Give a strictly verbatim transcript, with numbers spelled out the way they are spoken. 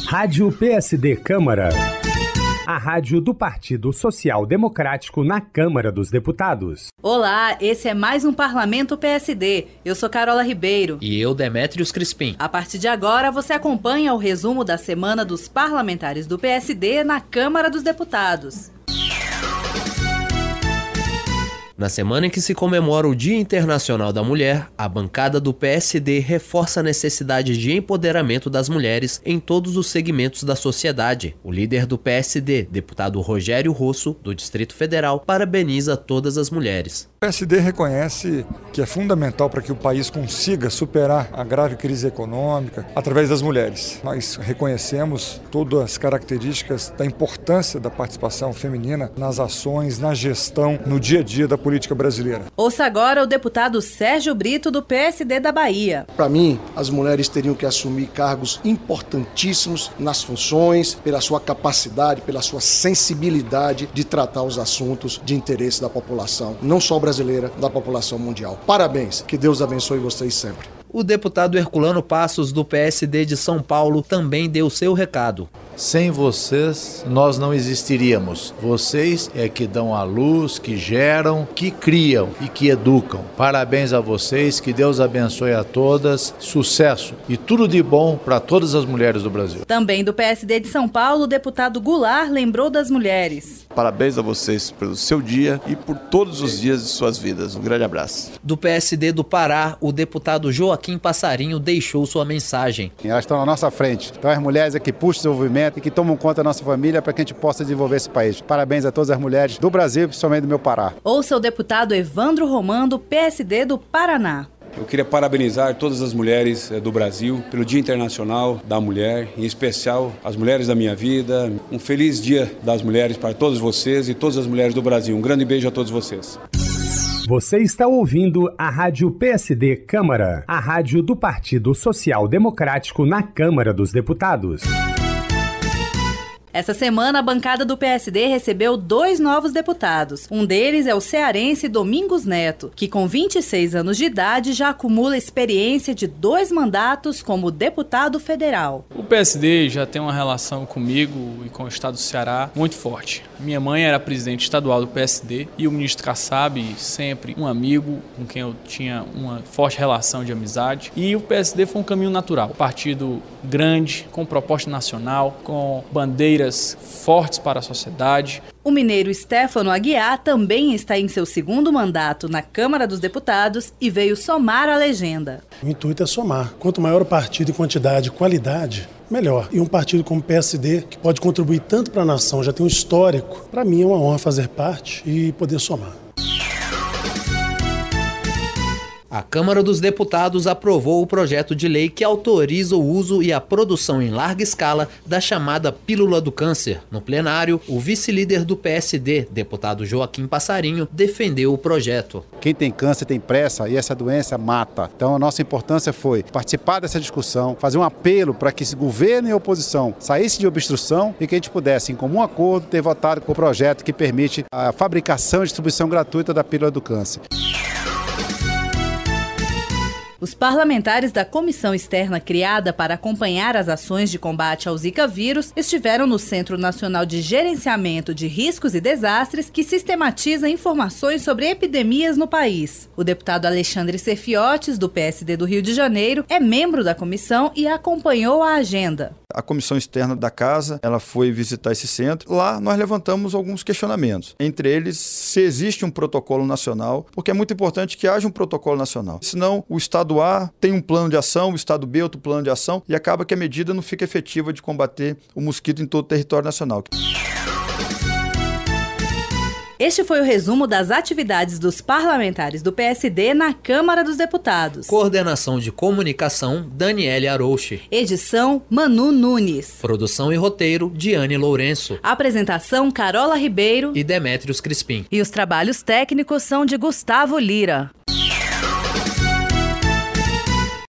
Rádio P S D Câmara. A rádio do Partido Social Democrático na Câmara dos Deputados. Olá, esse é mais um Parlamento P S D. Eu sou Carola Ribeiro. E eu, Demétrios Crispim. A partir de agora, você acompanha o resumo da semana dos parlamentares do P S D na Câmara dos Deputados. Na semana em que se comemora o Dia Internacional da Mulher, a bancada do P S D reforça a necessidade de empoderamento das mulheres em todos os segmentos da sociedade. O líder do P S D, deputado Rogério Rosso, do Distrito Federal, parabeniza todas as mulheres. O P S D reconhece que é fundamental para que o país consiga superar a grave crise econômica através das mulheres. Nós reconhecemos todas as características da importância da participação feminina nas ações, na gestão, no dia a dia da política brasileira. Ouça agora o deputado Sérgio Brito, do P S D da Bahia. Para mim, as mulheres teriam que assumir cargos importantíssimos nas funções, pela sua capacidade, pela sua sensibilidade de tratar os assuntos de interesse da população, não só brasileira, da população mundial. Parabéns, que Deus abençoe vocês sempre. O deputado Herculano Passos, do P S D de São Paulo, também deu seu recado. Sem vocês, nós não existiríamos. Vocês é que dão a luz, que geram, que criam e que educam. Parabéns a vocês, que Deus abençoe a todas, sucesso e tudo de bom para todas as mulheres do Brasil. Também do P S D de São Paulo, o deputado Goulart lembrou das mulheres. Parabéns a vocês pelo seu dia e por todos os dias de suas vidas. Um grande abraço. Do P S D do Pará, o deputado Joaquim Passarinho deixou sua mensagem. Elas estão na nossa frente. Então as mulheres é que puxam o desenvolvimento e que tomam conta da nossa família para que a gente possa desenvolver esse país. Parabéns a todas as mulheres do Brasil e principalmente do meu Pará. Ouça o deputado Evandro Romão, do P S D do Paraná. Eu queria parabenizar todas as mulheres do Brasil pelo Dia Internacional da Mulher, em especial as mulheres da minha vida. Um feliz Dia das Mulheres para todos vocês e todas as mulheres do Brasil. Um grande beijo a todos vocês. Você está ouvindo a Rádio P S D Câmara, a rádio do Partido Social Democrático na Câmara dos Deputados. Essa semana, a bancada do P S D recebeu dois novos deputados. Um deles é o cearense Domingos Neto, que com vinte e seis anos de idade já acumula experiência de dois mandatos como deputado federal. O P S D já tem uma relação comigo e com o estado do Ceará muito forte. Minha mãe era presidente estadual do P S D e o ministro Kassab, sempre um amigo com quem eu tinha uma forte relação de amizade. E o P S D foi um caminho natural. Partido grande, com proposta nacional, com bandeiras fortes para a sociedade. O mineiro Stefano Aguiar também está em seu segundo mandato na Câmara dos Deputados e veio somar a legenda. O intuito é somar. Quanto maior o partido em quantidade e qualidade, melhor. E um partido como o P S D, que pode contribuir tanto para a nação, já tem um histórico, para mim é uma honra fazer parte e poder somar. A Câmara dos Deputados aprovou o projeto de lei que autoriza o uso e a produção em larga escala da chamada pílula do câncer. No plenário, o vice-líder do P S D, deputado Joaquim Passarinho, defendeu o projeto. Quem tem câncer tem pressa e essa doença mata. Então a nossa importância foi participar dessa discussão, fazer um apelo para que esse governo e a oposição saíssem de obstrução e que a gente pudesse, em comum acordo, ter votado com o projeto que permite a fabricação e distribuição gratuita da pílula do câncer. Os parlamentares da comissão externa criada para acompanhar as ações de combate ao Zika vírus estiveram no Centro Nacional de Gerenciamento de Riscos e Desastres, que sistematiza informações sobre epidemias no país. O deputado Alexandre Serfiotes, do P S D do Rio de Janeiro, é membro da comissão e acompanhou a agenda. A comissão externa da casa, ela foi visitar esse centro. Lá nós levantamos alguns questionamentos. Entre eles, se existe um protocolo nacional, porque é muito importante que haja um protocolo nacional. Senão, o Estado A tem um plano de ação, o Estado B outro plano de ação, e acaba que a medida não fica efetiva de combater o mosquito em todo o território nacional. Este foi o resumo das atividades dos parlamentares do P S D na Câmara dos Deputados. Coordenação de comunicação, Daniele Arouche. Edição, Manu Nunes. Produção e roteiro, Diane Lourenço. Apresentação, Carola Ribeiro e Demétrios Crispim. E os trabalhos técnicos são de Gustavo Lira.